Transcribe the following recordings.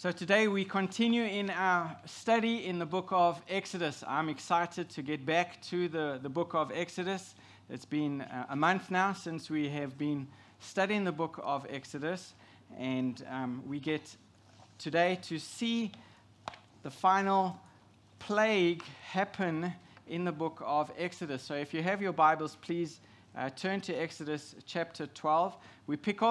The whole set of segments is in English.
So today we continue in our study in the book of Exodus. I'm excited to get back to the book of Exodus. It's been a month now since we have been studying the book of Exodus, and we get today to see the final plague happen in the book of Exodus. So if you have your Bibles, please turn to Exodus chapter 12. We pick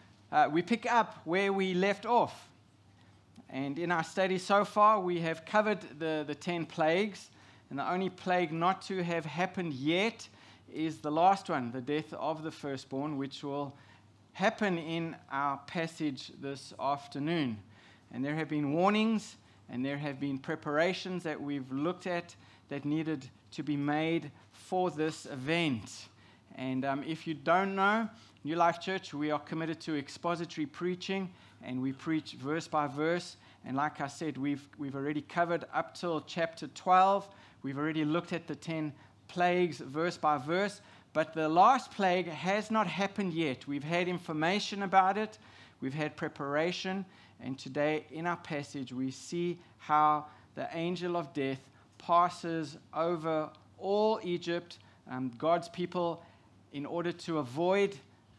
up where we left off. And in our study so far, we have covered the 10 plagues. And the only plague not to have happened yet is the last one, the death of the firstborn, which will happen in our passage this afternoon. And there have been warnings and there have been preparations that we've looked at that needed to be made for this event. And if you don't know, New Life Church, we are committed to expository preaching, and we preach verse by verse. And like I said, we've already covered up till chapter 12. We've already looked at the 10 plagues verse by verse. But the last plague has not happened yet. We've had information about it. We've had preparation. And today in our passage, we see how the angel of death passes over all Egypt. God's people, in order to avoid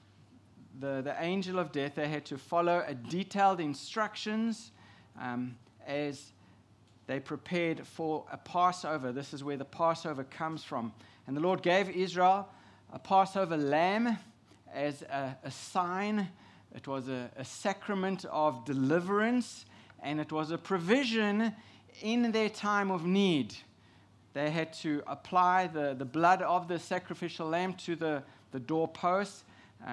the angel of death, they had to follow a detailed instructions as they prepared for a Passover. This is where the Passover comes from. And the Lord gave Israel a Passover lamb as a sign. It was a sacrament of deliverance, and it was a provision in their time of need. They had to apply the blood of the sacrificial lamb to the doorpost.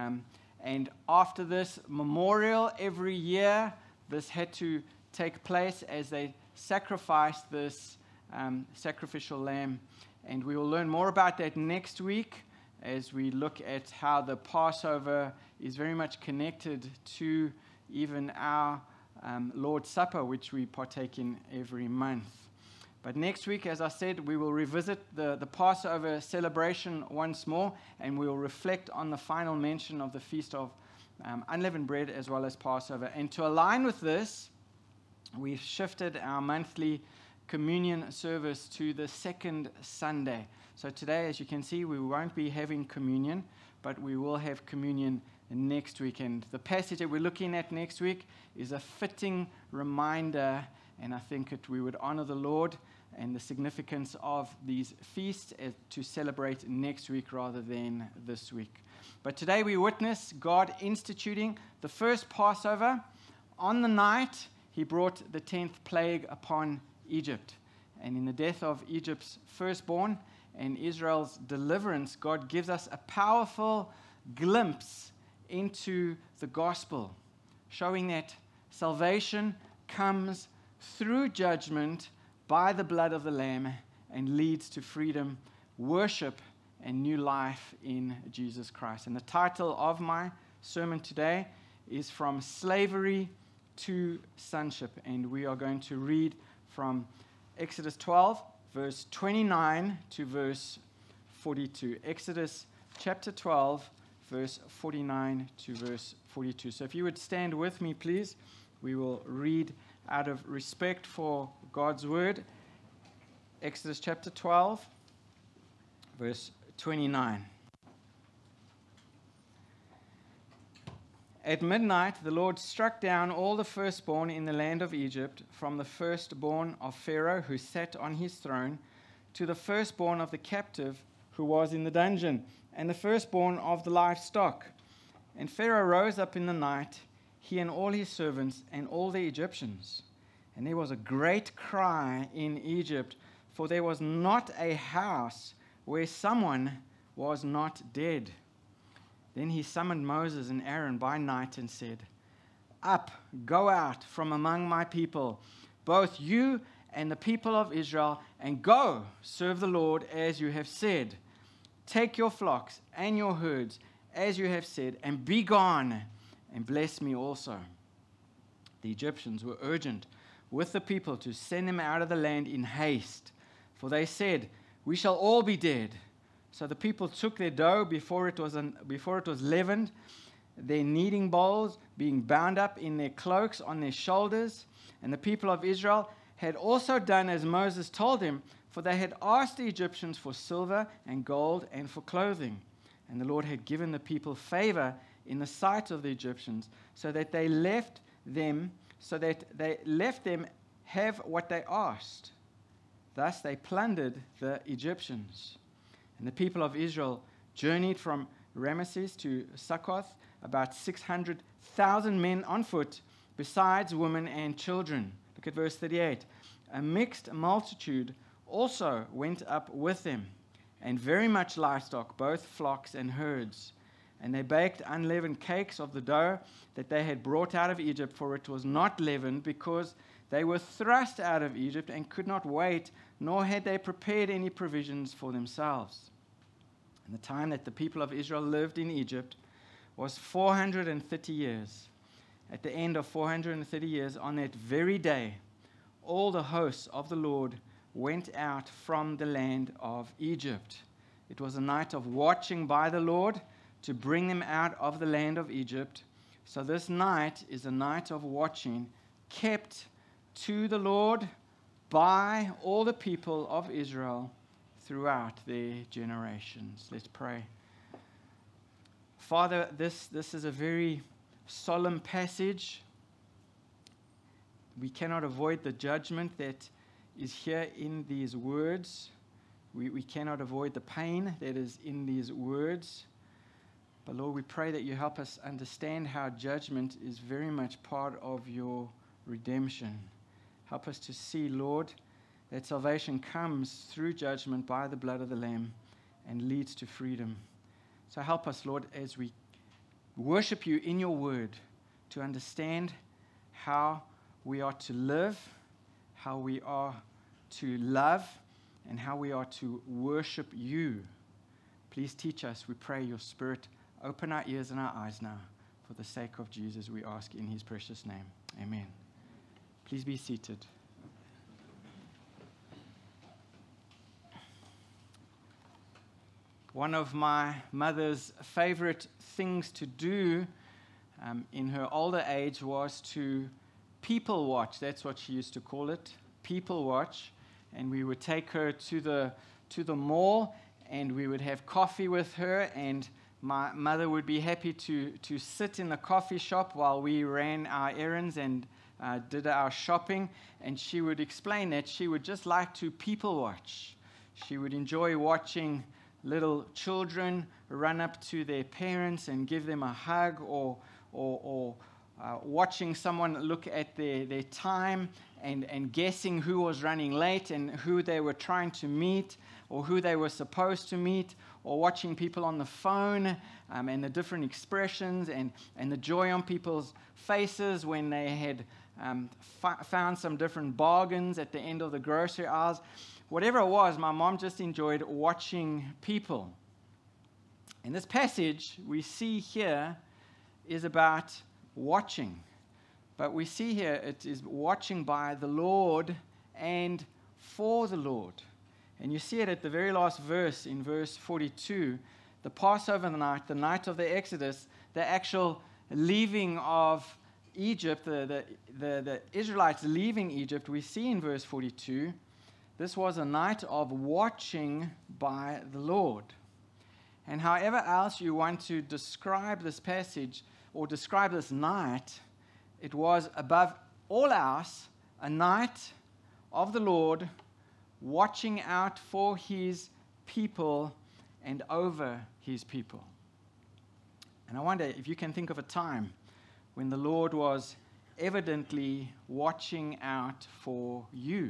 And after this memorial, every year, this had to take place as they sacrificed this sacrificial lamb. And we will learn more about that next week as we look at how the Passover is very much connected to even our Lord's Supper, which we partake in every month. But next week, as I said, we will revisit the Passover celebration once more, and we will reflect on the final mention of the Feast of Unleavened Bread as well as Passover. And to align with this, we've shifted our monthly communion service to the second Sunday. So today, as you can see, we won't be having communion, but we will have communion next week. And the passage that we're looking at next week is a fitting reminder, and I think we would honor the Lord and the significance of these feasts to celebrate next week rather than this week. But today we witness God instituting the first Passover. On the night, he brought the 10th plague upon Egypt. And in the death of Egypt's firstborn and Israel's deliverance, God gives us a powerful glimpse into the gospel, showing that salvation comes through judgment by the blood of the Lamb and leads to freedom, worship, and new life in Jesus Christ. And the title of my sermon today is From Slavery to Sonship. And we are going to read from Exodus 12, verse 29 to verse 42. Exodus chapter 12, verse 49 to verse 42. So if you would stand with me, please, we will read out of respect for God's word. Exodus chapter 12, verse 29. At midnight, the Lord struck down all the firstborn in the land of Egypt, from the firstborn of Pharaoh who sat on his throne, to the firstborn of the captive who was in the dungeon, and the firstborn of the livestock. And Pharaoh rose up in the night, he and all his servants and all the Egyptians. And there was a great cry in Egypt, for there was not a house where someone was not dead. Then he summoned Moses and Aaron by night and said, "Up, go out from among my people, both you and the people of Israel, and go serve the Lord as you have said. Take your flocks and your herds as you have said, and be gone, and bless me also." The Egyptians were urgent with the people to send them out of the land in haste, for they said, "We shall all be dead." So the people took their dough before it was leavened, their kneading bowls being bound up in their cloaks on their shoulders. And the people of Israel had also done as Moses told him, for they had asked the Egyptians for silver and gold and for clothing. And the Lord had given the people favor in the sight of the Egyptians, so that they left them have what they asked. Thus they plundered the Egyptians. And the people of Israel journeyed from Ramesses to Succoth, about 600,000 men on foot, besides women and children. Look at verse 38. A mixed multitude also went up with them, and very much livestock, both flocks and herds. And they baked unleavened cakes of the dough that they had brought out of Egypt, for it was not leavened, because they were thrust out of Egypt and could not wait, nor had they prepared any provisions for themselves. And the time that the people of Israel lived in Egypt was 430 years. At the end of 430 years, on that very day, all the hosts of the Lord went out from the land of Egypt. It was a night of watching by the Lord to bring them out of the land of Egypt. So this night is a night of watching kept to the Lord by all the people of Israel throughout their generations. Let's pray. Father, this is a very solemn passage. We cannot avoid the judgment that is here in these words. We cannot avoid the pain that is in these words. But Lord, we pray that you help us understand how judgment is very much part of your redemption. Help us to see, Lord, that salvation comes through judgment by the blood of the Lamb and leads to freedom. So help us, Lord, as we worship you in your word, to understand how we are to live, how we are to love, and how we are to worship you. Please teach us, we pray, your Spirit. Open our ears and our eyes now. For the sake of Jesus, we ask in his precious name. Amen. Please be seated. One of my mother's favorite things to do in her older age was to people watch. That's what she used to call it, people watch. And we would take her to the mall, and we would have coffee with her, and my mother would be happy to sit in the coffee shop while we ran our errands and did our shopping. And she would explain that she would just like to people watch. She would enjoy watching little children run up to their parents and give them a hug, or watching someone look at their time and guessing who was running late and who they were trying to meet or who they were supposed to meet, or watching people on the phone and the different expressions and the joy on people's faces when they had found some different bargains at the end of the grocery aisles. Whatever it was, my mom just enjoyed watching people. And this passage we see here is about watching. But we see here it is watching by the Lord and for the Lord. And you see it at the very last verse, in verse 42, the Passover night, the night of the Exodus, the actual leaving of Egypt, the Israelites leaving Egypt, we see in verse 42, this was a night of watching by the Lord. And however else you want to describe this passage or describe this night, it was above all else a night of the Lord watching out for his people and over his people. And I wonder if you can think of a time when the Lord was evidently watching out for you.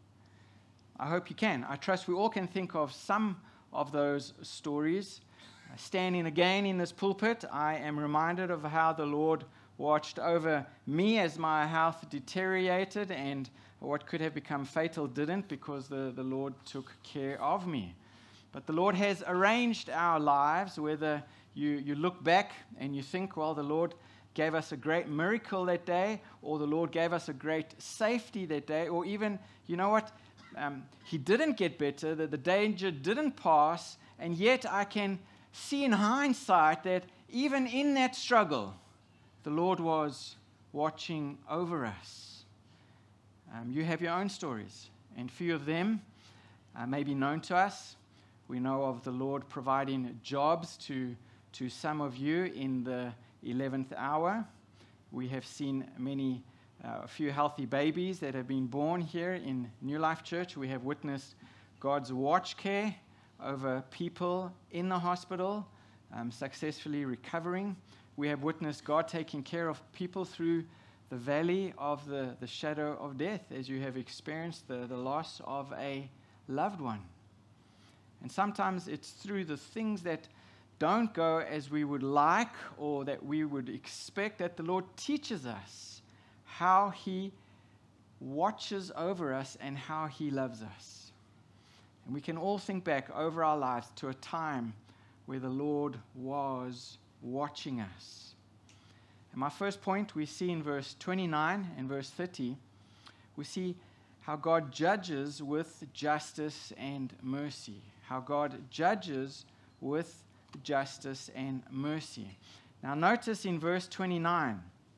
I hope you can. I trust we all can think of some of those stories. Standing again in this pulpit, I am reminded of how the Lord watched over me as my health deteriorated, and what could have become fatal didn't, because the Lord took care of me. But the Lord has arranged our lives, whether you look back and you think, well, the Lord gave us a great miracle that day, or the Lord gave us a great safety that day, or even, you know what, he didn't get better, that the danger didn't pass, and yet I can see in hindsight that even in that struggle, the Lord was watching over us. You have your own stories, and few of them may be known to us. We know of the Lord providing jobs to some of you in the 11th hour. We have seen a few healthy babies that have been born here in New Life Church. We have witnessed God's watch care over people in the hospital, successfully recovering. We have witnessed God taking care of people through the valley of the shadow of death, as you have experienced the loss of a loved one. And sometimes it's through the things that don't go as we would like or that we would expect that the Lord teaches us how He watches over us and how He loves us. And we can all think back over our lives to a time where the Lord was watching us. And my first point we see in verse 29 and verse 30, we see how God judges with justice and mercy. How God judges with justice and mercy. Now notice in verse 29,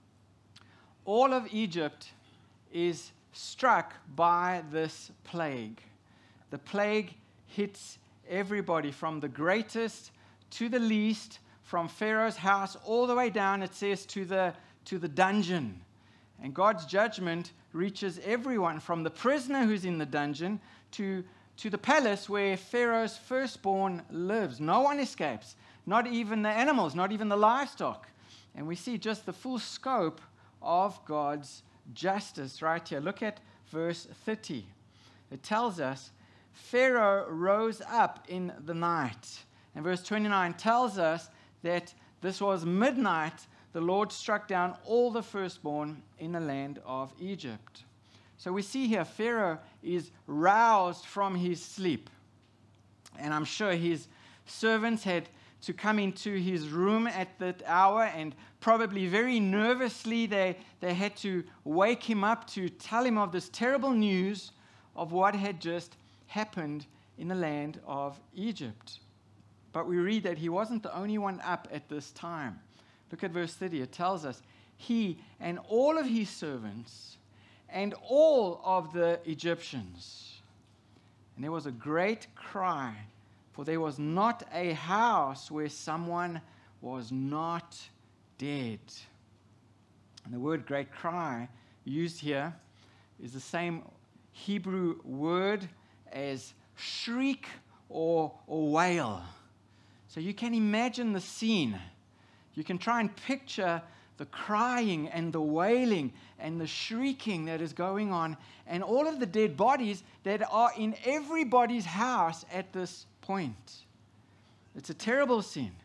all of Egypt is struck by this plague. The plague hits everybody from the greatest to the least, from Pharaoh's house all the way down, it says, to the dungeon. And God's judgment reaches everyone, from the prisoner who's in the dungeon to the palace where Pharaoh's firstborn lives. No one escapes, not even the animals, not even the livestock. And we see just the full scope of God's justice right here. Look at verse 30. It tells us, Pharaoh rose up in the night. And verse 29 tells us that this was midnight. The Lord struck down all the firstborn in the land of Egypt. So we see here Pharaoh is roused from his sleep. And I'm sure his servants had to come into his room at that hour, and probably very nervously they had to wake him up to tell him of this terrible news of what had just happened in the land of Egypt. But we read that he wasn't the only one up at this time. Look at verse 30. It tells us, he and all of his servants and all of the Egyptians. And there was a great cry, for there was not a house where someone was not dead. And the word great cry used here is the same Hebrew word as shriek or wail. So you can imagine the scene. You can try and picture the crying and the wailing and the shrieking that is going on, and all of the dead bodies that are in everybody's house at this point. It's a terrible scene.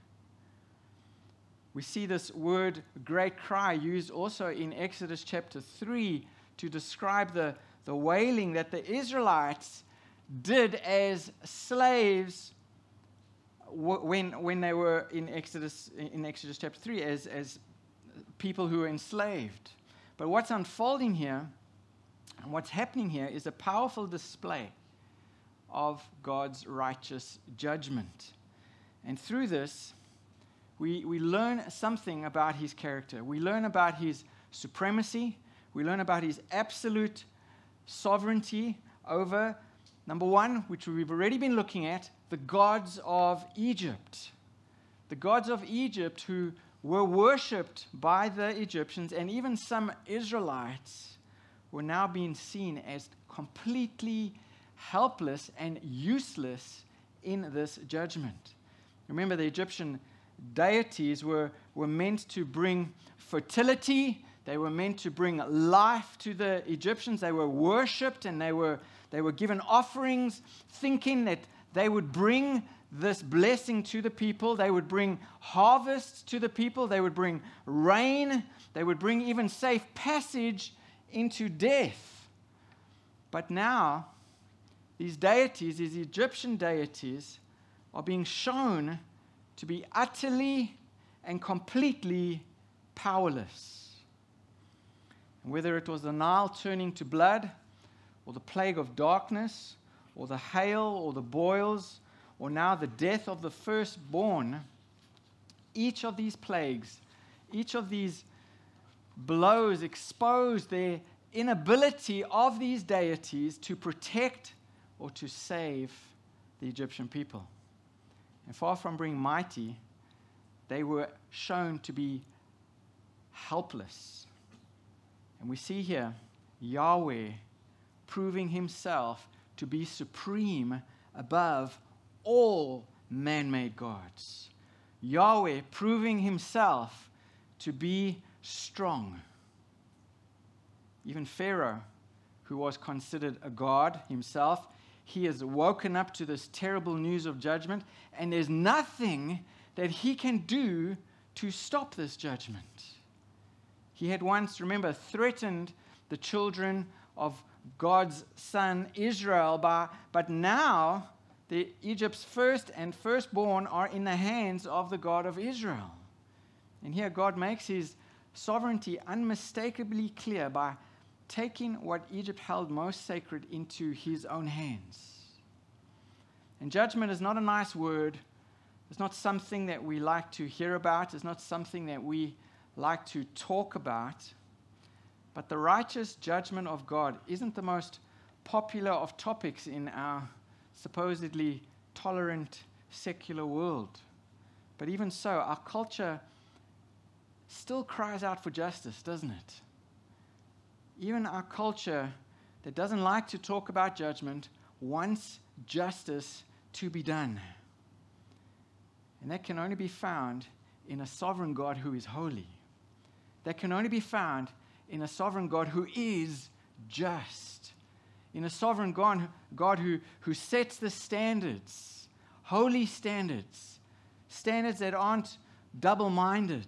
We see this word great cry used also in Exodus chapter 3 to describe the wailing that the Israelites did as slaves when they were in Exodus chapter 3 as people who were enslaved. But what's unfolding here and what's happening here is a powerful display of God's righteous judgment. And through this, we learn something about his character. We learn about his supremacy. We learn about his absolute sovereignty over, number one, which we've already been looking at, the gods of Egypt. The gods of Egypt who were worshipped by the Egyptians, and even some Israelites were now being seen as completely helpless and useless in this judgment. Remember, the Egyptian deities were meant to bring fertility. They were meant to bring life to the Egyptians. They were worshipped, and they were given offerings, thinking that they would bring this blessing to the people. They would bring harvests to the people. They would bring rain. They would bring even safe passage into death. But now, these deities, these Egyptian deities, are being shown to be utterly and completely powerless. And whether it was the Nile turning to blood, or the plague of darkness, or the hail, or the boils, or now the death of the firstborn, Each of these plagues, each of these blows exposed their inability of these deities to protect or to save the Egyptian people. And far from being mighty, they were shown to be helpless. And we see here Yahweh proving himself to be supreme above all man-made gods. Yahweh proving himself to be strong. Even Pharaoh, who was considered a god himself, he has woken up to this terrible news of judgment, and there's nothing that he can do to stop this judgment. He had once, remember, threatened the children of God's son Israel, but now Egypt's first and firstborn are in the hands of the God of Israel. And here God makes his sovereignty unmistakably clear by taking what Egypt held most sacred into his own hands. And judgment is not a nice word. It's not something that we like to hear about. It's not something that we like to talk about. But the righteous judgment of God isn't the most popular of topics in our supposedly tolerant secular world. But even so, our culture still cries out for justice, doesn't it? Even our culture that doesn't like to talk about judgment wants justice to be done. And that can only be found in a sovereign God who is holy. That can only be found in a sovereign God who is just. In a sovereign God who sets the standards, holy standards, standards that aren't double-minded.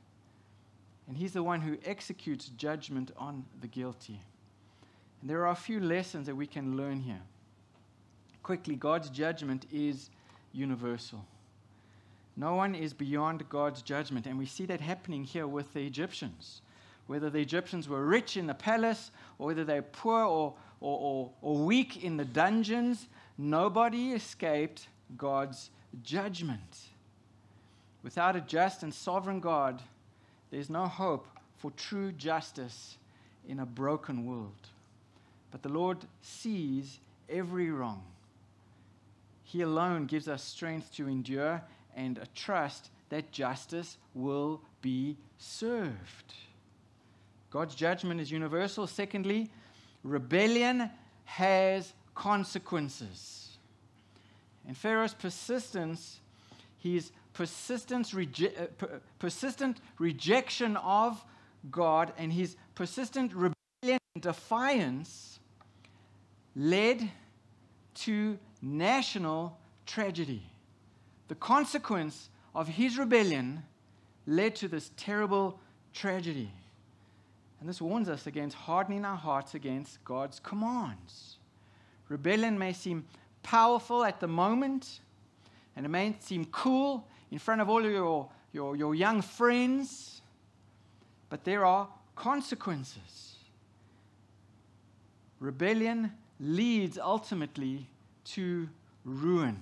And he's the one who executes judgment on the guilty. And there are a few lessons that we can learn here. Quickly, God's judgment is universal. No one is beyond God's judgment. And we see that happening here with the Egyptians. Whether the Egyptians were rich in the palace, or whether they're poor or weak in the dungeons, nobody escaped God's judgment. Without a just and sovereign God, there's no hope for true justice in a broken world. But the Lord sees every wrong. He alone gives us strength to endure and a trust that justice will be served. God's judgment is universal. Secondly, rebellion has consequences. And Pharaoh's persistence, his persistent rejection of God and his persistent rebellion and defiance led to national tragedy. The consequence of his rebellion led to this terrible tragedy. And this warns us against hardening our hearts against God's commands. Rebellion may seem powerful at the moment, and it may seem cool in front of all of your young friends, but there are consequences. Rebellion leads ultimately to ruin.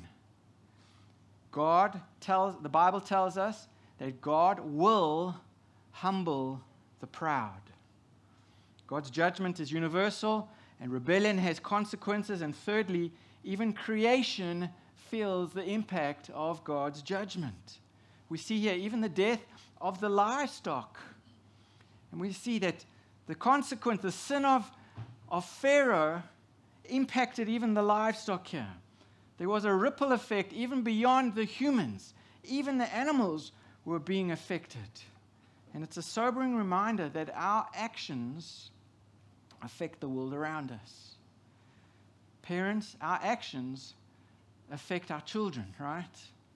The Bible tells us that God will humble the proud. God's judgment is universal, and rebellion has consequences. And thirdly, even creation feels the impact of God's judgment. We see here even the death of the livestock. And we see that the consequence, the sin of Pharaoh impacted even the livestock here. There was a ripple effect even beyond the humans. Even the animals were being affected. And it's a sobering reminder that our actions affect the world around us. Parents, our actions affect our children, right?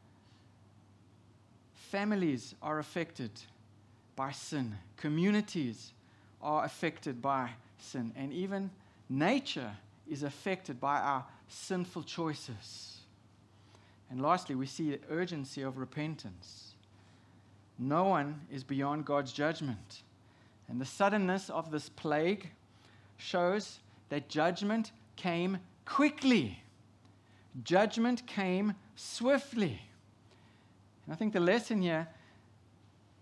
Families are affected by sin. Communities are affected by sin. And even nature is affected by our sinful choices. And lastly, we see the urgency of repentance. No one is beyond God's judgment. And the suddenness of this plague shows that judgment came quickly. Judgment came swiftly. And I think the lesson here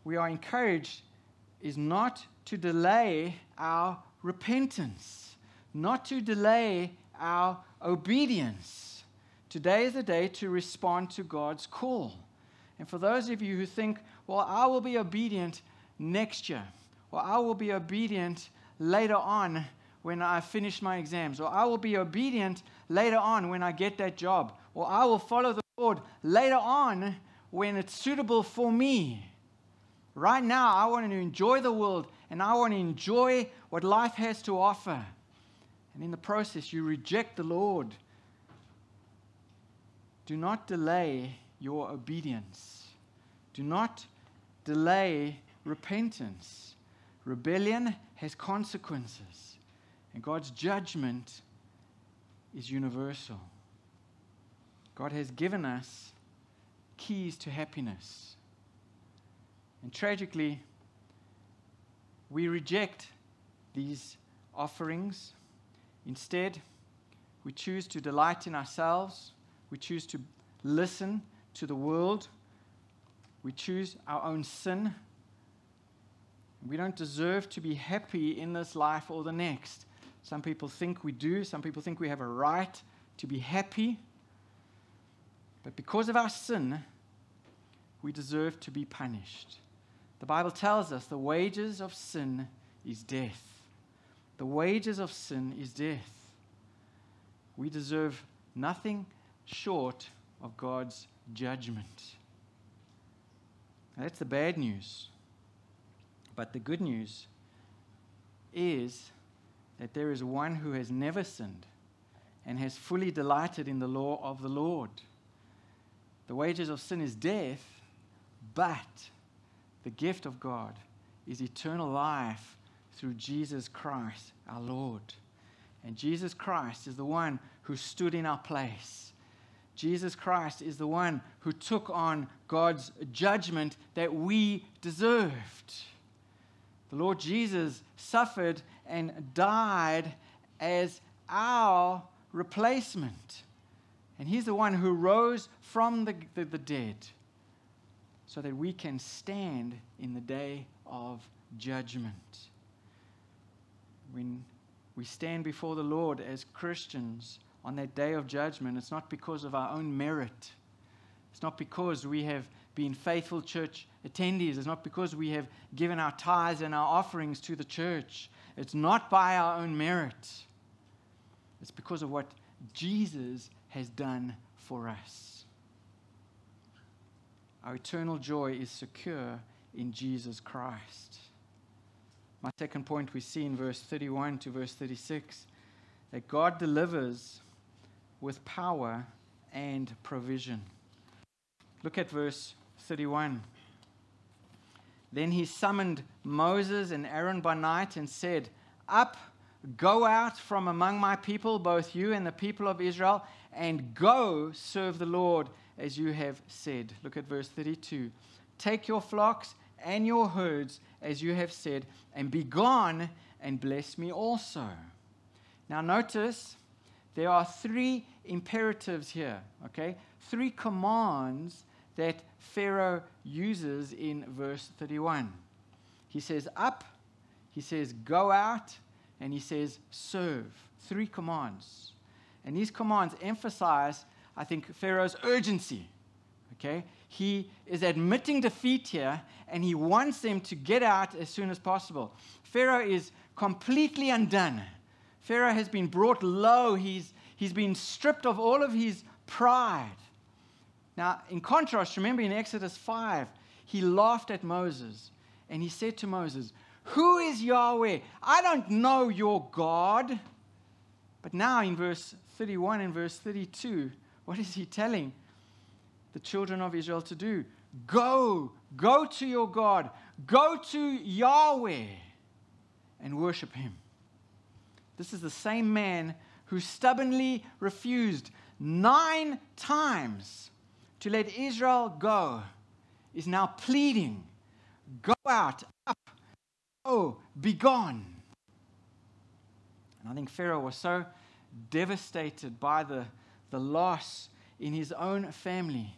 we are encouraged is not to delay our repentance, not to delay our obedience. Today is the day to respond to God's call. And for those of you who think, well, I will be obedient next year, or I will be obedient later on when I finish my exams, or I will be obedient later on when I get that job, or I will follow the Lord later on when it's suitable for me. Right now, I want to enjoy the world, and I want to enjoy what life has to offer. And in the process, you reject the Lord. Do not delay your obedience. Do not delay repentance. Rebellion has consequences, and God's judgment is universal. God has given us keys to happiness. And tragically, we reject these offerings. Instead, we choose to delight in ourselves. We choose to listen to the world. We choose our own sin. We don't deserve to be happy in this life or the next. Some people think we do. Some people think we have a right to be happy. But because of our sin, we deserve to be punished. The Bible tells us the wages of sin is death. The wages of sin is death. We deserve nothing short of God's judgment. That's the bad news. But the good news is that there is one who has never sinned and has fully delighted in the law of the Lord. The wages of sin is death, but the gift of God is eternal life through Jesus Christ, our Lord. And Jesus Christ is the one who stood in our place. Jesus Christ is the one who took on God's judgment that we deserved. The Lord Jesus suffered and died as our replacement. And He's the one who rose from the dead so that we can stand in the day of judgment. When we stand before the Lord as Christians on that day of judgment, it's not because of our own merit. It's not because we have been faithful church attendees. It's not because we have given our tithes and our offerings to the church. It's not by our own merit. It's because of what Jesus has done for us. Our eternal joy is secure in Jesus Christ. My second point we see in verse 31 to verse 36, that God delivers with power and provision. Look at verse 31. Then He summoned Moses and Aaron by night and said, "Up, go out from among my people, both you and the people of Israel, and go serve the Lord as you have said." Look at verse 32. "Take your flocks and your herds as you have said, and be gone and bless me also." Now notice there are three imperatives here, okay? Three commands that Pharaoh uses in verse 31. He says up, he says go out, and he says serve. Three commands. And these commands emphasize, I think, Pharaoh's urgency. Okay? He is admitting defeat here, and he wants them to get out as soon as possible. Pharaoh is completely undone. Pharaoh has been brought low. He's been stripped of all of his pride. Now, in contrast, remember in Exodus 5, he laughed at Moses, and he said to Moses, "Who is Yahweh? I don't know your God." But now in verse 31 and verse 32, what is he telling the children of Israel to do? Go to your God, go to Yahweh and worship Him. This is the same man who stubbornly refused 9 times to let Israel go, is now pleading, "Go out, up, go, be gone." And I think Pharaoh was so devastated by the loss in his own family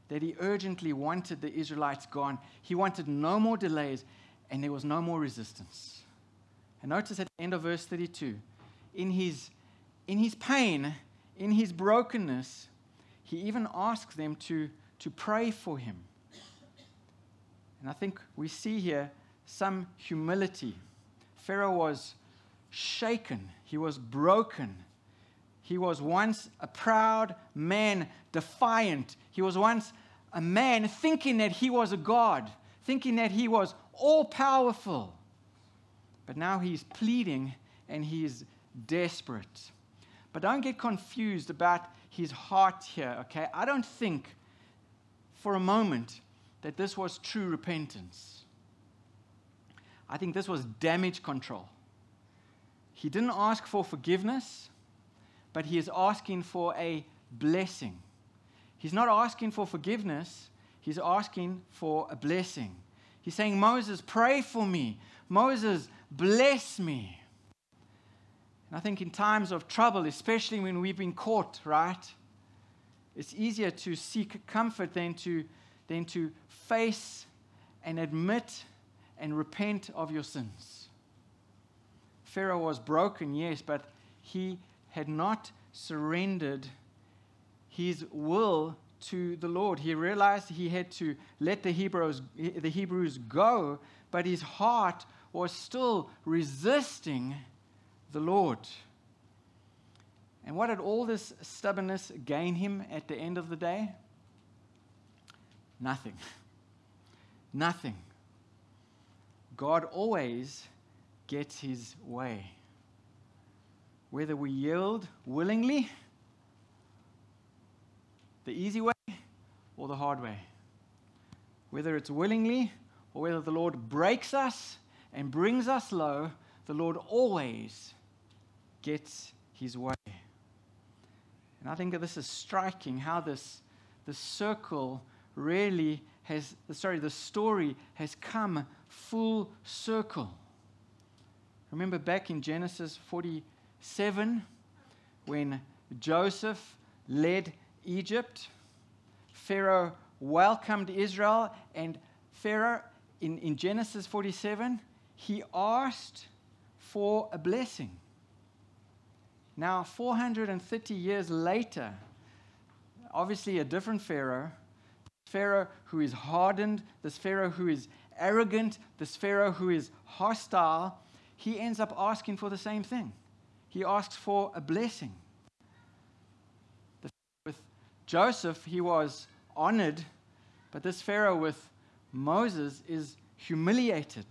that he urgently wanted the Israelites gone. He wanted no more delays, and there was no more resistance. And notice at the end of verse 32, in his pain, in his brokenness, he even asks them to pray for him. And I think we see here some humility. Pharaoh was shaken. He was broken. He was once a proud man, defiant. He was once a man thinking that he was a god, thinking that he was all-powerful. But now he's pleading and he's desperate. But don't get confused about his heart here, okay? I don't think for a moment that this was true repentance. I think this was damage control. He didn't ask for forgiveness, but he is asking for a blessing. He's not asking for forgiveness, he's asking for a blessing. He's saying, Moses, pray for me. Moses, bless me. And I think in times of trouble, especially when we've been caught, right? It's easier to seek comfort than to face and admit and repent of your sins. Pharaoh was broken, yes, but he had not surrendered his will to the Lord. He realized he had to let the Hebrews go, but his heart was still resisting the Lord. And what did all this stubbornness gain him at the end of the day? Nothing. Nothing. God always gets his way. Whether we yield willingly, the easy way, or the hard way. Whether it's willingly, or whether the Lord breaks us and brings us low, the Lord always gets his way. And I think that this is striking, how the circle really the story has come full circle. Remember back in Genesis 47, when Joseph led Egypt, Pharaoh welcomed Israel, and Pharaoh, in Genesis 47, he asked for a blessing. Now, 430 years later, obviously a different Pharaoh who is hardened, this Pharaoh who is arrogant, this Pharaoh who is hostile, he ends up asking for the same thing. He asks for a blessing. With Joseph, he was honored, but this Pharaoh with Moses is humiliated.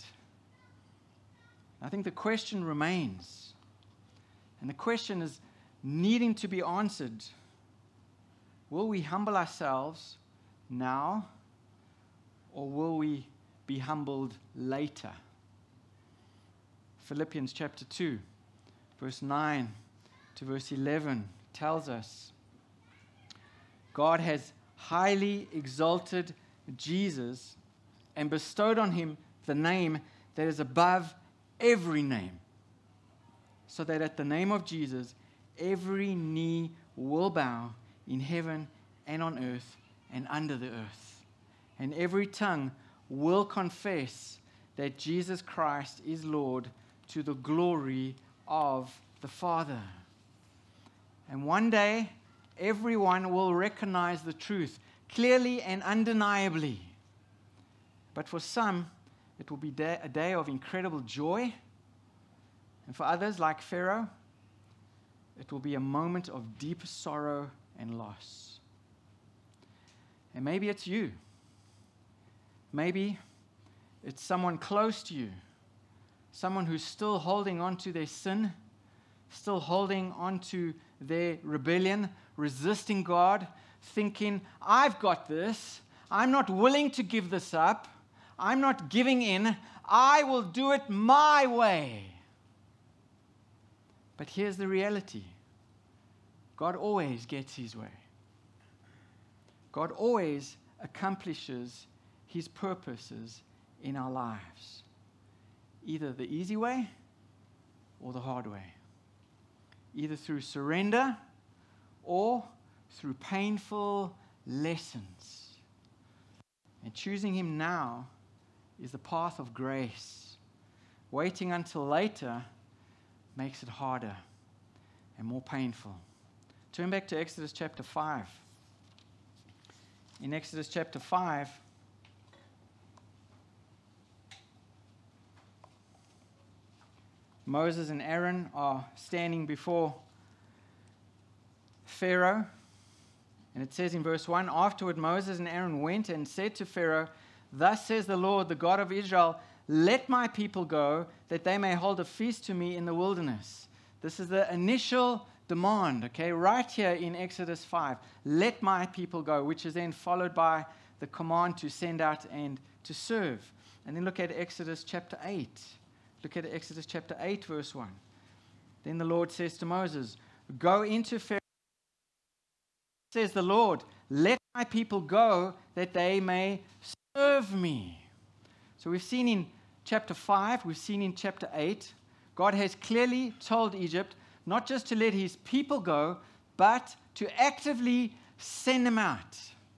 I think the question remains, and the question is needing to be answered. Will we humble ourselves now, or will we be humbled later? Philippians chapter 2, verse 9 to verse 11 tells us, God has highly exalted Jesus and bestowed on him the name that is above every name, so that at the name of Jesus, every knee will bow in heaven and on earth and under the earth, and every tongue will confess that Jesus Christ is Lord, to the glory of the Father. And one day, everyone will recognize the truth clearly and undeniably. But for some, it will be a day of incredible joy. And for others, like Pharaoh, it will be a moment of deep sorrow and loss. And maybe it's you. Maybe it's someone close to you. Someone who's still holding on to their sin, still holding on to their rebellion, resisting God, thinking, I've got this. I'm not willing to give this up. I'm not giving in. I will do it my way. But here's the reality. God always gets his way. God always accomplishes his purposes in our lives. Either the easy way or the hard way. Either through surrender or through painful lessons. And choosing him now is the path of grace. Waiting until later makes it harder and more painful. Turn back to Exodus chapter 5. In Exodus chapter 5, Moses and Aaron are standing before Pharaoh. And it says in verse 1, "Afterward Moses and Aaron went and said to Pharaoh, 'Thus says the Lord, the God of Israel, let my people go, that they may hold a feast to me in the wilderness.'" This is the initial demand, okay, right here in Exodus 5. Let my people go, which is then followed by the command to send out and to serve. And then look at Exodus chapter 8. Look at Exodus chapter 8, verse 1. Then the Lord says to Moses, "Go into Pharaoh," says the Lord, "let my people go, that they may serve me." So we've seen in chapter 5, we've seen in chapter 8, God has clearly told Egypt not just to let his people go, but to actively send them out.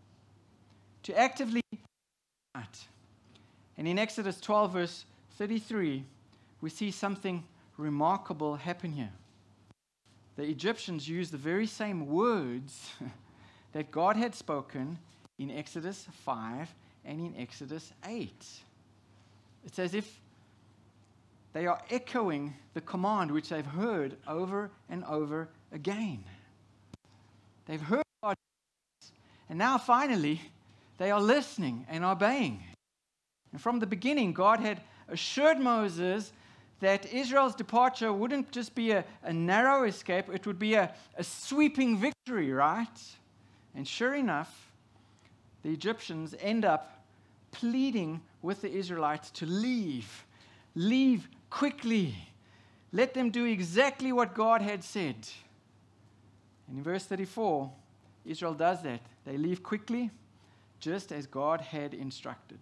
To actively send them out. And in Exodus 12, verse 33, we see something remarkable happen here. The Egyptians used the very same words that God had spoken in Exodus 5 and in Exodus 8. It's as if they are echoing the command which they've heard over and over again. They've heard God, and now finally they are listening and obeying. And from the beginning, God had assured Moses that Israel's departure wouldn't just be a narrow escape, it would be a sweeping victory, right? And sure enough, the Egyptians end up pleading with the Israelites to leave. Leave quickly. Let them do exactly what God had said. And in verse 34, Israel does that. They leave quickly, just as God had instructed.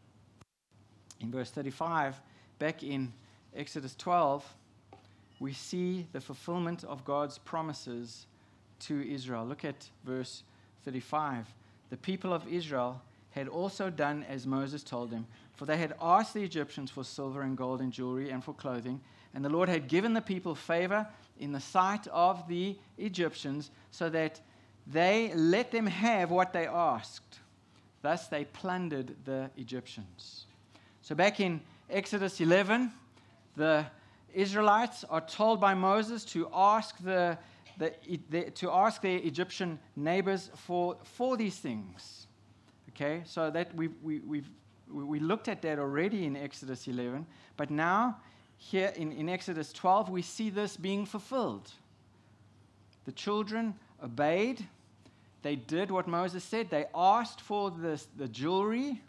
In verse 35, back in Exodus 12, we see the fulfillment of God's promises to Israel. Look at verse 35. "The people of Israel had also done as Moses told them, for they had asked the Egyptians for silver and gold and jewelry and for clothing, and the Lord had given the people favor in the sight of the Egyptians, so that they let them have what they asked. Thus they plundered the Egyptians." So back in Exodus 11, the Israelites are told by Moses to ask their Egyptian neighbors for these things. Okay, so that we looked at that already in Exodus 11, but now here in Exodus 12 we see this being fulfilled. The children obeyed. They did what Moses said. They asked for the jewelry,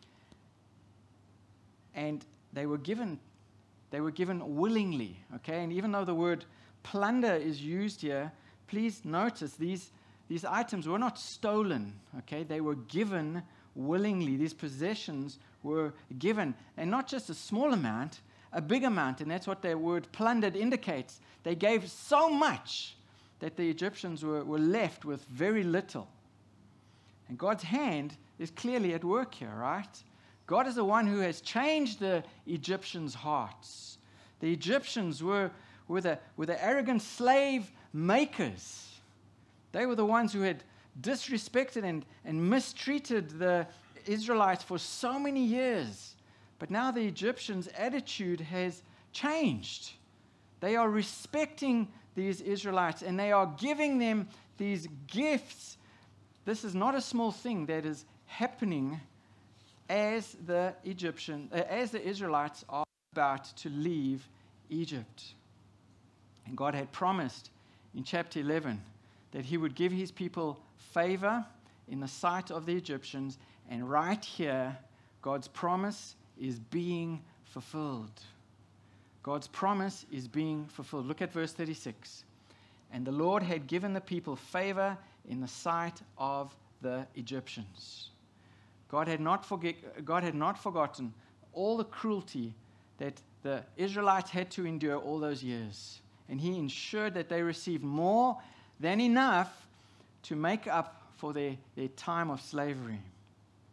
and they were given willingly. Okay, and even though the word plunder is used here, please notice these items were not stolen. Okay, they were given willingly. These possessions were given, and not just a small amount, a big amount, and that's what the word plundered indicates. They gave so much that the Egyptians were left with very little. And God's hand is clearly at work here, right? God is the one who has changed the Egyptians' hearts. The Egyptians were the arrogant slave makers. They were the ones who had disrespected and mistreated the Israelites for so many years. But now the Egyptians' attitude has changed. They are respecting these Israelites, and they are giving them these gifts. This is not a small thing that is happening as the Israelites are about to leave Egypt. And God had promised in chapter 11 that he would give his people favor in the sight of the Egyptians, and right here, God's promise is being fulfilled. God's promise is being fulfilled. Look at verse 36. "And the Lord had given the people favor in the sight of the Egyptians." God had not forgotten all the cruelty that the Israelites had to endure all those years. And he ensured that they received more than enough to make up for their time of slavery.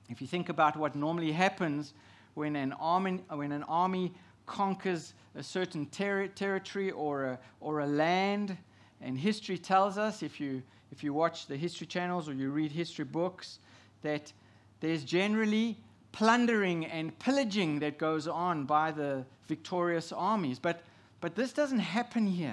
If you think about what normally happens when an army conquers a certain territory or a land, and history tells us, if you watch the History Channels or you read history books, that there's generally plundering and pillaging that goes on by the victorious armies. But this doesn't happen here.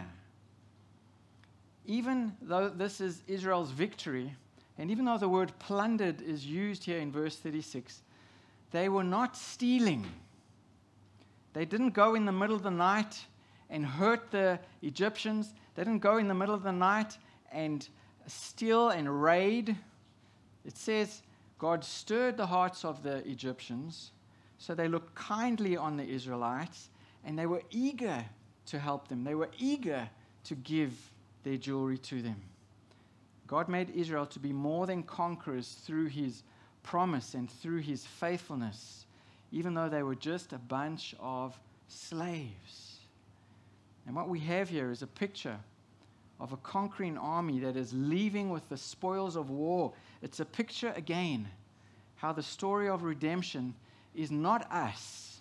Even though this is Israel's victory, and even though the word plundered is used here in verse 36, they were not stealing. They didn't go in the middle of the night and hurt the Egyptians. They didn't go in the middle of the night and steal and raid. It says God stirred the hearts of the Egyptians, so they looked kindly on the Israelites, and they were eager to help them. They were eager to give their jewelry to them. God made Israel to be more than conquerors through his promise and through his faithfulness, even though they were just a bunch of slaves. And what we have here is a picture of a conquering army that is leaving with the spoils of war. It's a picture, again, how the story of redemption is not us,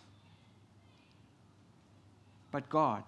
but God.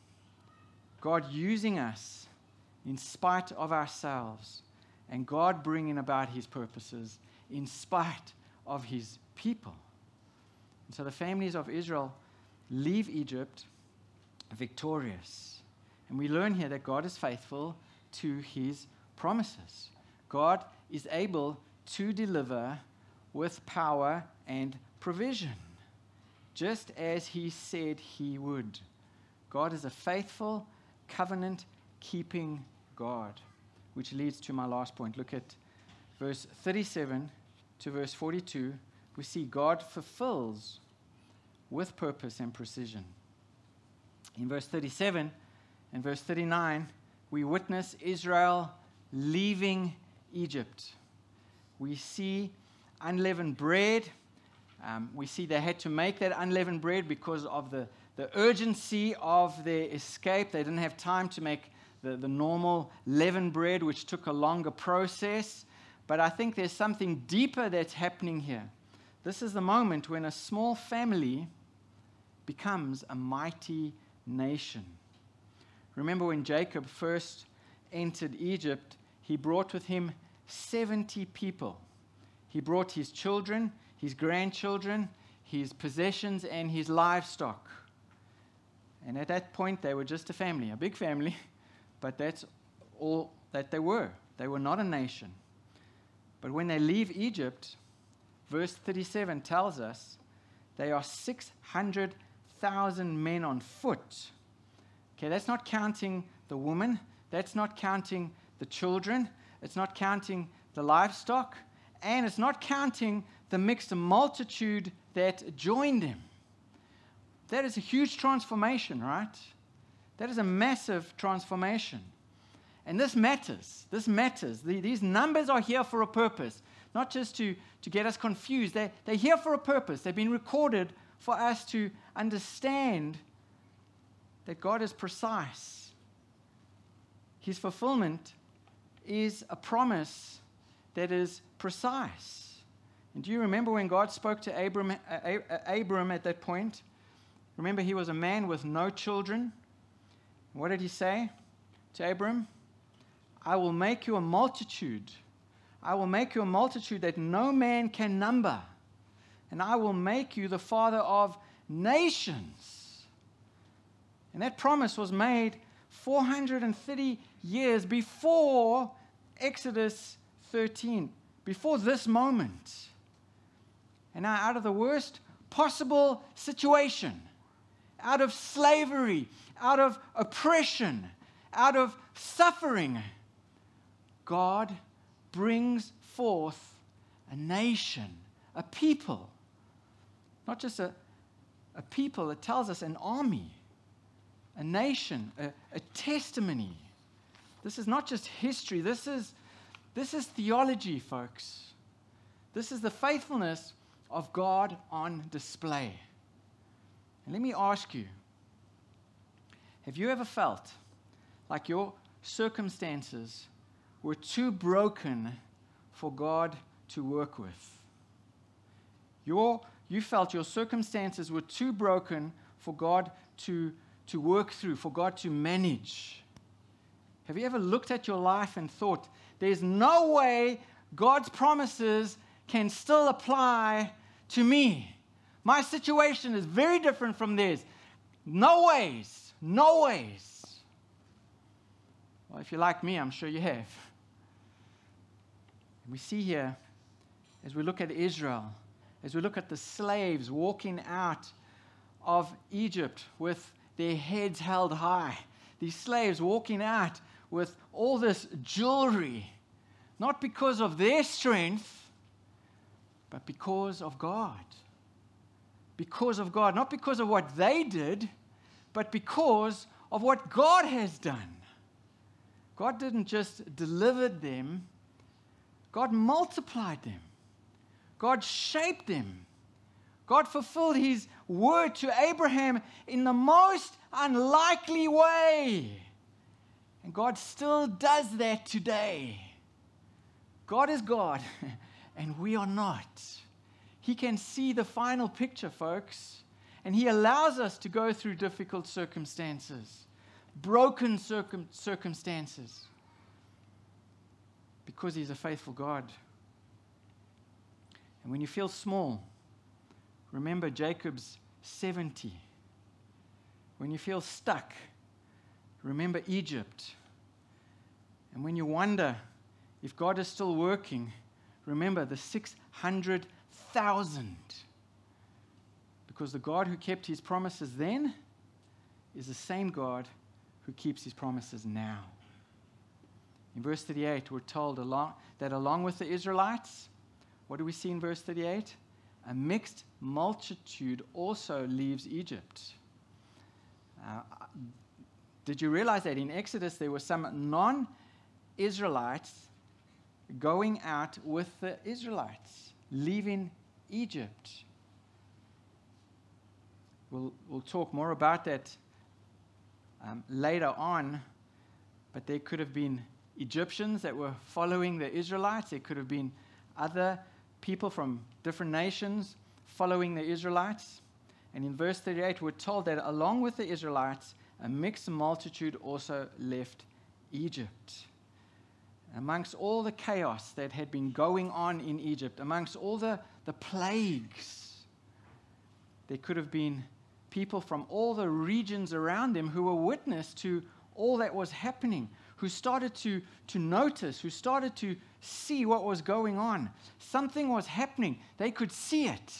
God using us in spite of ourselves, and God bringing about his purposes in spite of his people. And so the families of Israel leave Egypt victorious. And we learn here that God is faithful to his promises. God is able to deliver with power and provision, just as he said he would. God is a faithful, covenant-keeping God, which leads to my last point. Look at verse 37 to verse 42. We see God fulfills with purpose and precision. In verse 37 and verse 39, we witness Israel leaving Egypt. We see unleavened bread. We see they had to make that unleavened bread because of the urgency of their escape. They didn't have time to make the normal leavened bread, which took a longer process. But I think there's something deeper that's happening here. This is the moment when a small family becomes a mighty nation. Remember when Jacob first entered Egypt, he brought with him 70 people. He brought his children, his grandchildren, his possessions, and his livestock. And at that point, they were just a family, a big family, but that's all that they were. They were not a nation. But when they leave Egypt, verse 37 tells us they are 600,000 men on foot. Okay, that's not counting the women. That's not counting the children. It's not counting the livestock. And it's not counting the mixed multitude that joined him. That is a huge transformation, right? That is a massive transformation. And this matters. This matters. These numbers are here for a purpose, not just to get us confused. They're here for a purpose. They've been recorded for us to understand that God is precise. His fulfillment is a promise that is precise. And do you remember when God spoke to Abram at that point? Remember, he was a man with no children. What did he say to Abram? I will make you a multitude. I will make you a multitude that no man can number. And I will make you the father of nations. And that promise was made 430 years before Exodus 13, before this moment. And now, out of the worst possible situation, out of slavery, out of oppression, out of suffering, God brings forth a nation, a people. Not just a people, it tells us an army, a nation, a testimony. This is not just history. This is theology, folks. This is the faithfulness of God on display. And let me ask you, have you ever felt like your circumstances were too broken for God to work with? You felt your circumstances were too broken for God to work through, for God to manage. Have you ever looked at your life and thought, there's no way God's promises can still apply to me? My situation is very different from theirs. No ways. No ways. Well, if you're like me, I'm sure you have. We see here, as we look at Israel, as we look at the slaves walking out of Egypt with their heads held high, these slaves walking out with all this jewelry, not because of their strength, but because of God. Because of God, not because of what they did, but because of what God has done. God didn't just deliver them, God multiplied them. God shaped them. God fulfilled His word to Abraham in the most unlikely way. And God still does that today. God is God, and we are not. He can see the final picture, folks, and He allows us to go through difficult circumstances, broken circumstances, because He's a faithful God. And when you feel small, remember Jacob's 70. When you feel stuck, remember Egypt. And when you wonder if God is still working, remember the 600,000. Because the God who kept His promises then is the same God who keeps His promises now. In verse 38, we're told that along with the Israelites, what do we see in verse 38? A mixed multitude also leaves Egypt. Did you realize that in Exodus there were some non-Israelites going out with the Israelites, leaving Egypt? We'll talk more about that later on, but there could have been Egyptians that were following the Israelites. There could have been other people from different nations following the Israelites. And in verse 38, we're told that along with the Israelites, a mixed multitude also left Egypt. Amongst all the chaos that had been going on in Egypt, amongst all the plagues, there could have been people from all the regions around them who were witness to all that was happening, who started to notice, who started to see what was going on. Something was happening. They could see it.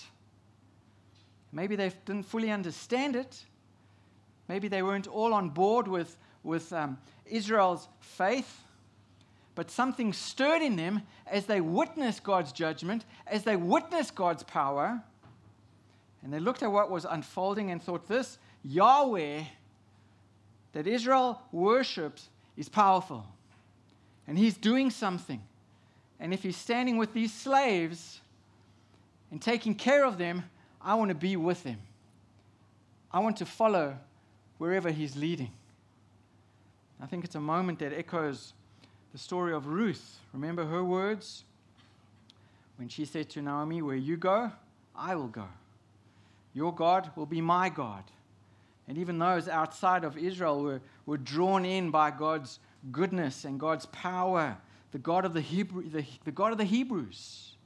Maybe they didn't fully understand it. Maybe they weren't all on board with Israel's faith. But something stirred in them as they witnessed God's judgment, as they witnessed God's power. And they looked at what was unfolding and thought, this Yahweh that Israel worships is powerful. And He's doing something. And if He's standing with these slaves and taking care of them, I want to be with them. I want to follow wherever He's leading. I think it's a moment that echoes the story of Ruth. Remember her words? When she said to Naomi, where you go, I will go. Your God will be my God. And even those outside of Israel were drawn in by God's goodness and God's power, the God of the God of the Hebrews.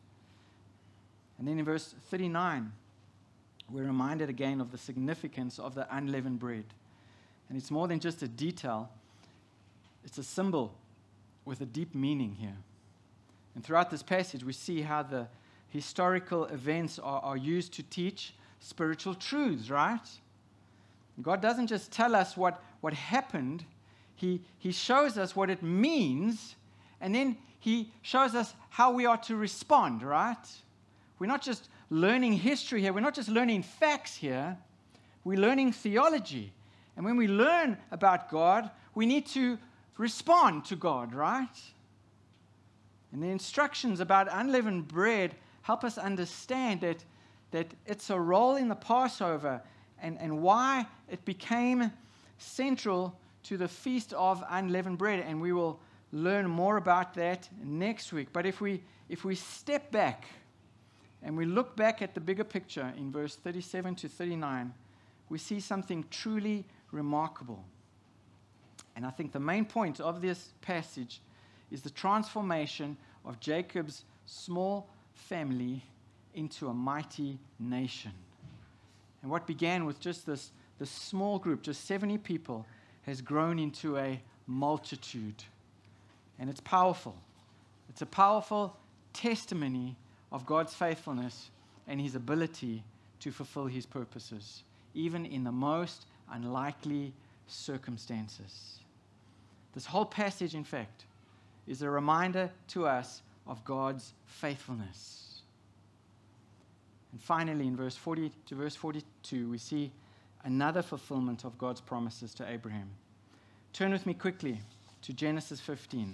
And then in verse 39, we're reminded again of the significance of the unleavened bread. And it's more than just a detail. It's a symbol with a deep meaning here. And throughout this passage, we see how the historical events are used to teach spiritual truths, right? God doesn't just tell us what happened. He shows us what it means, and then He shows us how we are to respond, right? We're not just learning history here. We're not just learning facts here. We're learning theology. And when we learn about God, we need to respond to God, right? And the instructions about unleavened bread help us understand that it's a role in the Passover and why it became central to the Feast of Unleavened Bread. And we will learn more about that next week. But if we step back and we look back at the bigger picture in verse 37 to 39, we see something truly remarkable. And I think the main point of this passage is the transformation of Jacob's small family into a mighty nation. And what began with just this small group, just 70 people, has grown into a multitude. And it's powerful. It's a powerful testimony of God's faithfulness and his ability to fulfill his purposes, even in the most unlikely circumstances. This whole passage, in fact, is a reminder to us of God's faithfulness. And finally, in verse 40 to verse 42, we see another fulfillment of God's promises to Abraham. Turn with me quickly to Genesis 15.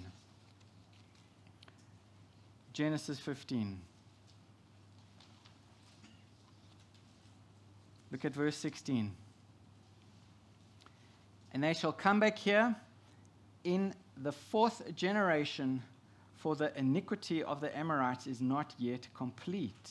Genesis 15. Look at verse 16. And they shall come back here in the fourth generation, for the iniquity of the Amorites is not yet complete.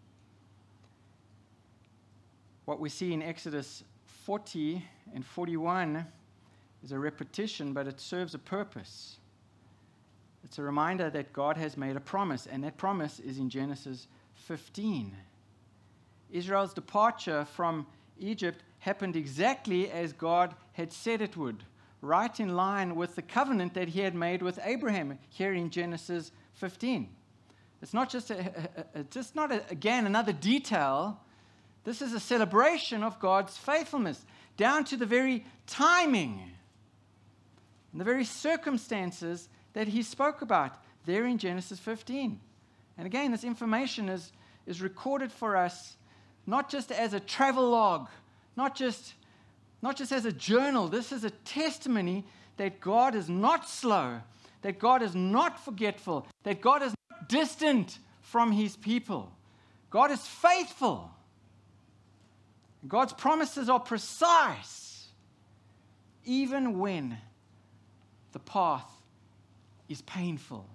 What we see in Exodus 40 and 41 is a repetition, but it serves a purpose. It's a reminder that God has made a promise, and that promise is in Genesis 15. Israel's departure from Egypt happened exactly as God had said it would, right in line with the covenant that he had made with Abraham here in Genesis 15. It's not just again another detail. This is a celebration of God's faithfulness, down to the very timing and the very circumstances that he spoke about there in Genesis 15. And again, this information is recorded for us not just as a travel log, not just as a journal. This is a testimony that God is not slow, that God is not forgetful, that God is not distant from his people. God is faithful. God's promises are precise, even when the path is painful.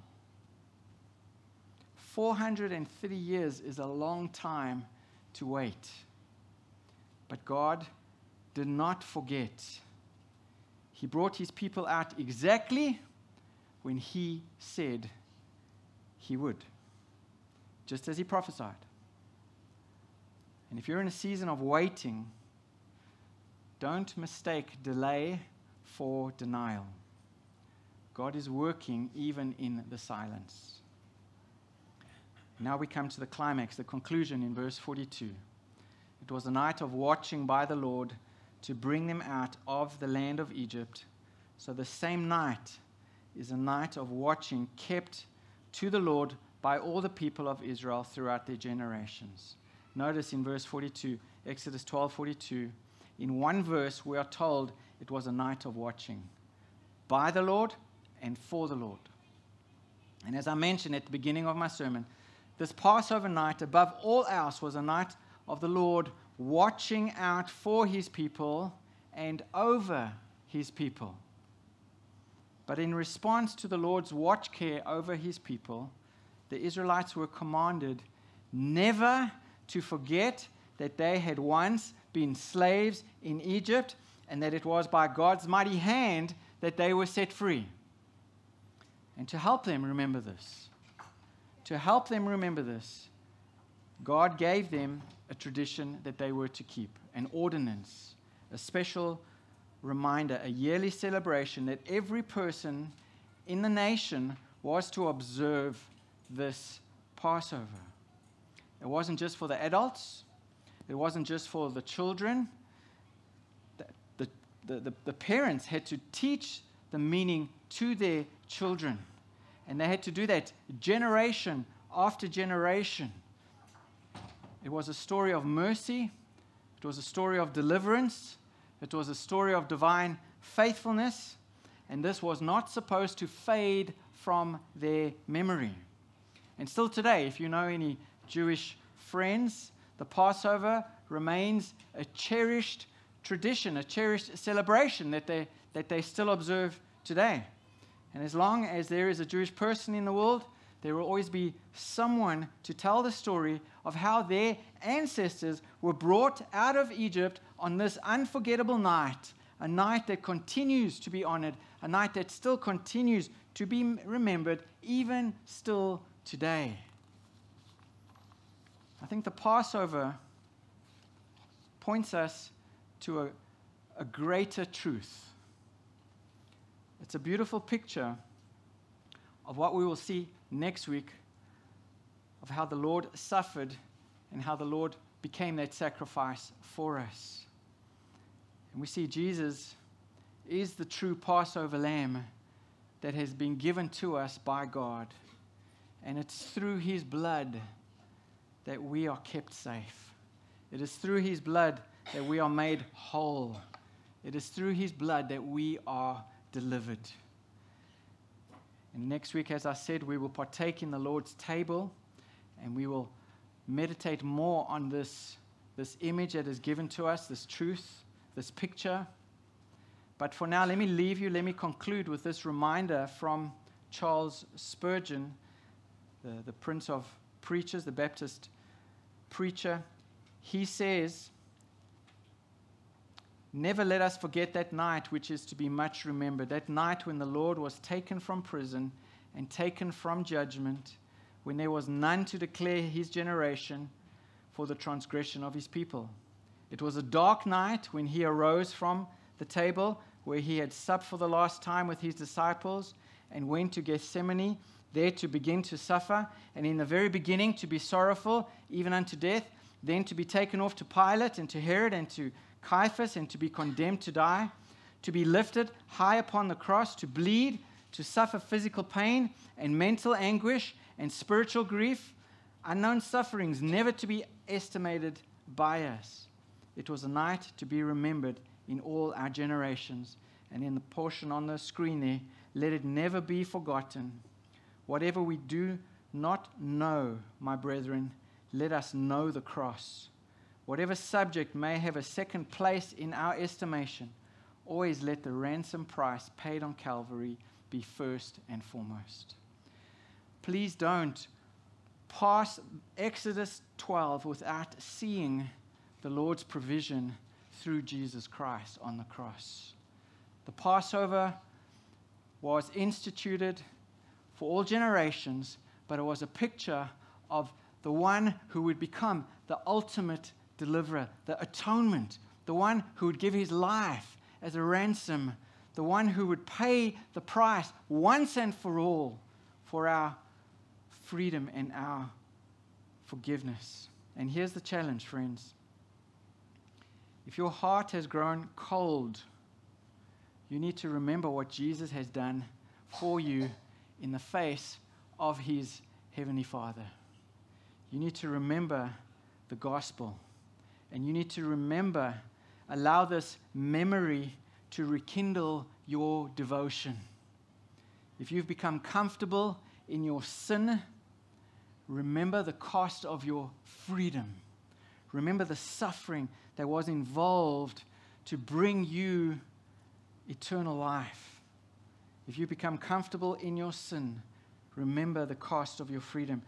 430 years is a long time to wait. But God did not forget. He brought his people out exactly when he said he would, just as he prophesied. And if you're in a season of waiting, don't mistake delay for denial. God is working even in the silence. Now we come to the climax, the conclusion in verse 42. It was a night of watching by the Lord to bring them out of the land of Egypt. So the same night is a night of watching kept to the Lord by all the people of Israel throughout their generations. Notice in verse 42, Exodus 12:42, in one verse we are told it was a night of watching by the Lord and for the Lord. And as I mentioned at the beginning of my sermon, this Passover night, above all else, was a night of the Lord watching out for his people and over his people. But in response to the Lord's watch care over his people, the Israelites were commanded never to forget that they had once been slaves in Egypt and that it was by God's mighty hand that they were set free. And to help them remember this, God gave them a tradition that they were to keep, an ordinance, a special reminder, a yearly celebration that every person in the nation was to observe this Passover. It wasn't just for the adults. It wasn't just for the children. The parents had to teach the meaning to their children. And they had to do that generation after generation. It was a story of mercy. It was a story of deliverance. It was a story of divine faithfulness. And this was not supposed to fade from their memory. And still today, if you know any Jewish friends, the Passover remains a cherished tradition, a cherished celebration that they still observe today. And as long as there is a Jewish person in the world, there will always be someone to tell the story of how their ancestors were brought out of Egypt on this unforgettable night, a night that continues to be honored, a night that still continues to be remembered, even still today. I think the Passover points us to a greater truth. It's a beautiful picture of what we will see next week, of how the Lord suffered and how the Lord became that sacrifice for us. And we see Jesus is the true Passover lamb that has been given to us by God. And it's through his blood that we are kept safe. It is through his blood that we are made whole. It is through his blood that we are delivered. And next week, as I said, we will partake in the Lord's table, and we will meditate more on this image that is given to us, this truth, this picture. But for now, let me conclude with this reminder from Charles Spurgeon, the Prince of Preachers, the Baptist preacher. He says, "Never let us forget that night which is to be much remembered, that night when the Lord was taken from prison and taken from judgment, when there was none to declare his generation for the transgression of his people. It was a dark night when he arose from the table where he had supped for the last time with his disciples and went to Gethsemane, there to begin to suffer, and in the very beginning to be sorrowful, even unto death, then to be taken off to Pilate and to Herod and to Caiaphas, and to be condemned to die, to be lifted high upon the cross, to bleed, to suffer physical pain and mental anguish and spiritual grief, unknown sufferings never to be estimated by us. It was a night to be remembered in all our generations." And in the portion on the screen there, "Let it never be forgotten. Whatever we do not know, my brethren, let us know the cross. Whatever subject may have a second place in our estimation, always let the ransom price paid on Calvary be first and foremost." Please don't pass Exodus 12 without seeing the Lord's provision through Jesus Christ on the cross. The Passover was instituted for all generations, but it was a picture of the one who would become the ultimate deliverer, the atonement, the one who would give his life as a ransom, the one who would pay the price once and for all for our freedom and our forgiveness. And here's the challenge, friends. If your heart has grown cold, you need to remember what Jesus has done for you in the face of his heavenly Father. You need to remember the gospel. And you need to remember, allow this memory to rekindle your devotion. If you've become comfortable in your sin, remember the cost of your freedom. Remember the suffering that was involved to bring you eternal life. If you become comfortable in your sin, remember the cost of your freedom.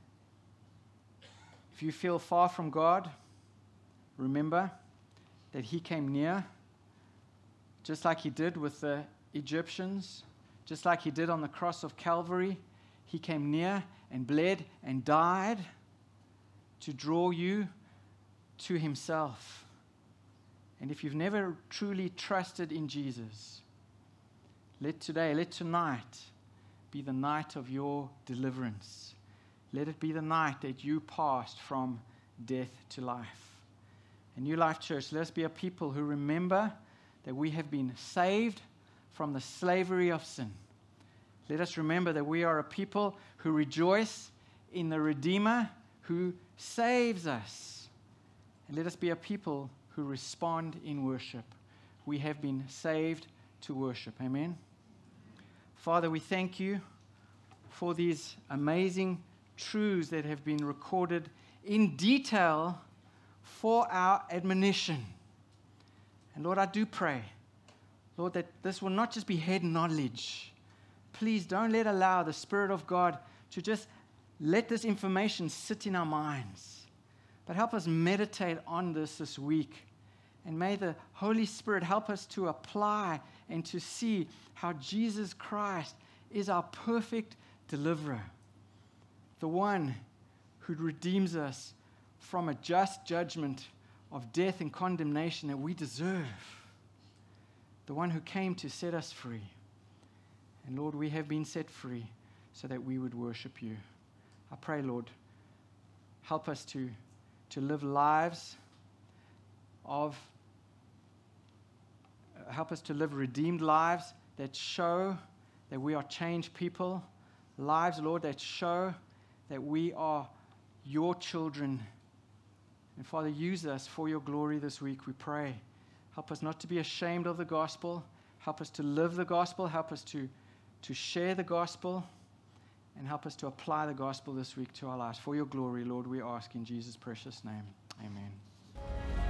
If you feel far from God, remember that he came near, just like he did with the Egyptians, just like he did on the cross of Calvary. He came near and bled and died to draw you to himself. And if you've never truly trusted in Jesus, let tonight be the night of your deliverance. Let it be the night that you passed from death to life. And New Life Church, let us be a people who remember that we have been saved from the slavery of sin. Let us remember that we are a people who rejoice in the Redeemer who saves us. And let us be a people who respond in worship. We have been saved to worship. Amen. Father, we thank you for these amazing truths that have been recorded in detail for our admonition. And Lord, I do pray, Lord, that this will not just be head knowledge. Please don't allow the Spirit of God to just let this information sit in our minds. But help us meditate on this week. And may the Holy Spirit help us to apply and to see how Jesus Christ is our perfect deliverer, the one who redeems us from a just judgment of death and condemnation that we deserve, the one who came to set us free. And Lord, we have been set free so that we would worship you. I pray, Lord, help us to live lives help us to live redeemed lives that show that we are changed people, lives, Lord, that show that we are your children. And Father, use us for your glory this week, we pray. Help us not to be ashamed of the gospel. Help us to live the gospel. Help us to share the gospel. And help us to apply the gospel this week to our lives. For your glory, Lord, we ask in Jesus' precious name. Amen.